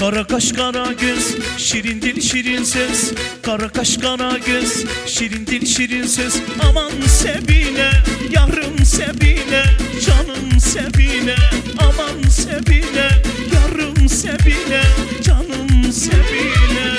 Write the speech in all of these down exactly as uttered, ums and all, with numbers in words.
Kara kaş kara göz, şirin dil şirin söz. Kara kaş kara göz, şirin dil şirin söz. Aman Sebine, yarım Sebine, canım Sebine. Aman Sebine, yarım Sebine, canım Sebine.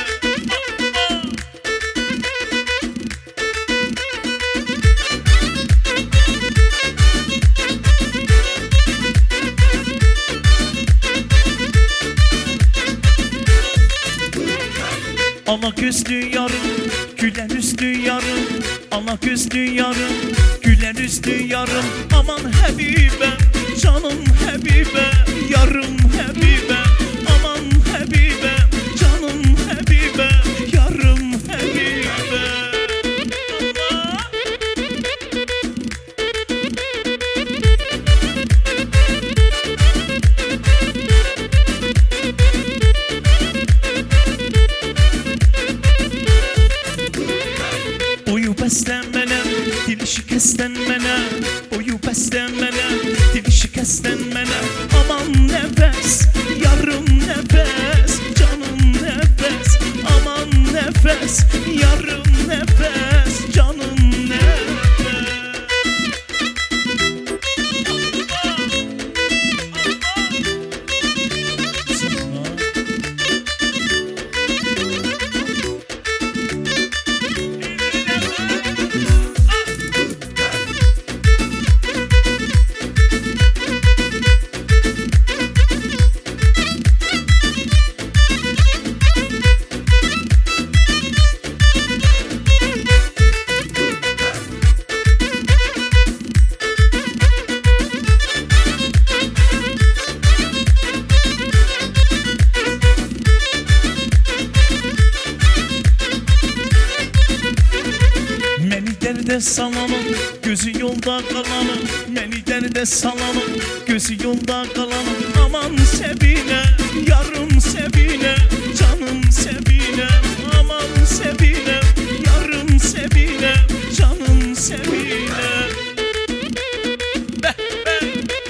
Ala gözlü yarım, gülen üstü yarım. Ala gözlü yarım, gülen üstü yarım. Aman Habibe, canım Habibe, yarım Habibe. Aman Habibe, canım Habibe, yarım Habibe. Boyu bəstən mənə, dili şikəstən mənə. Boyu bəstən mənə, dili şikəstən mənə. Aman nəfəs, yarım nəfəs, canım nəfəs. Aman nəfəs, yarım nəfəs, canım nəfəs. Dərdə salanım, gözü yolda qalanım. Məni dərdə salanım, gözü yolda qalanım. Aman Səbinə, yarım Səbinə, canım Səbinə. Aman Səbinə, yarım Səbinə, canım Səbinə. Bəh, bəh.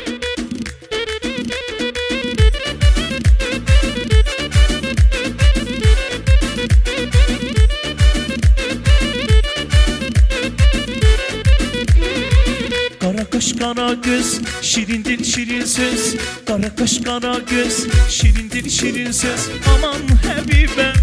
Kara kaş kara göz, şirin dil şirin söz. Kara kaş kara göz, şirin dil şirin söz. Aman Habibe,